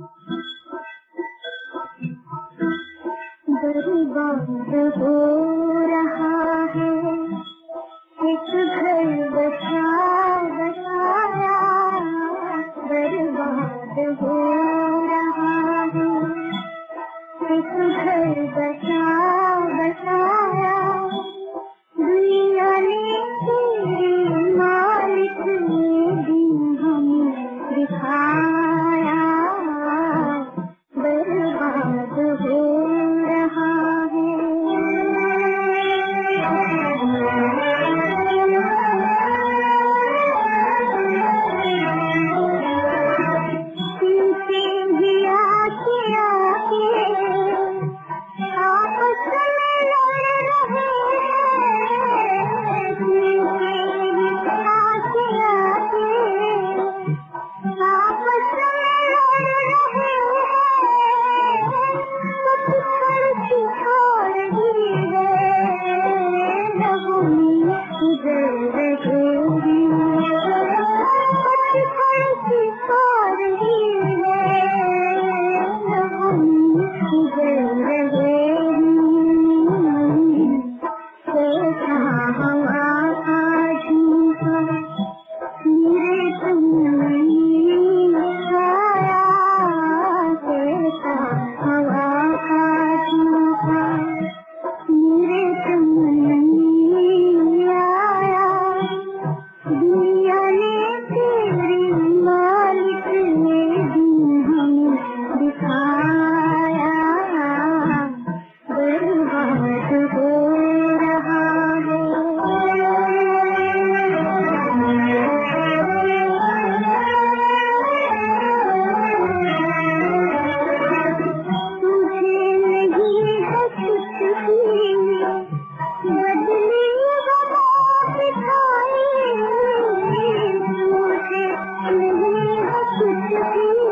बर्बाद हो रहा है एक घर बसा बसाया, बर्बाद हो रहा है एक घर बसा बसाया। दुनिया ने तेरे मालिक ने दिन हमें दिखाया, बर्बाद हो रहा है। तुमसे भी आके आके आपस में लड़ रहे हैं, तुमसे भी आके आके आपस में लड़ रहे हैं। कुछ खर्च छोड़ दी है लहू में गुजर रहेगी, कुछ खर्च छोड़ दी है लहू में गुजर रहेगी। कैसा हवा का झूठा मेरे तुमने आया, कैसा हवा का झूठा मेरे तुमने आया। दुनिया ने तेरे मालिक ने दिन हमें दिखाया, बर्बाद हो रहा है। तुझे नहीं है कुछ भी बदली गमों की खाई, तुझे नहीं है कुछ भी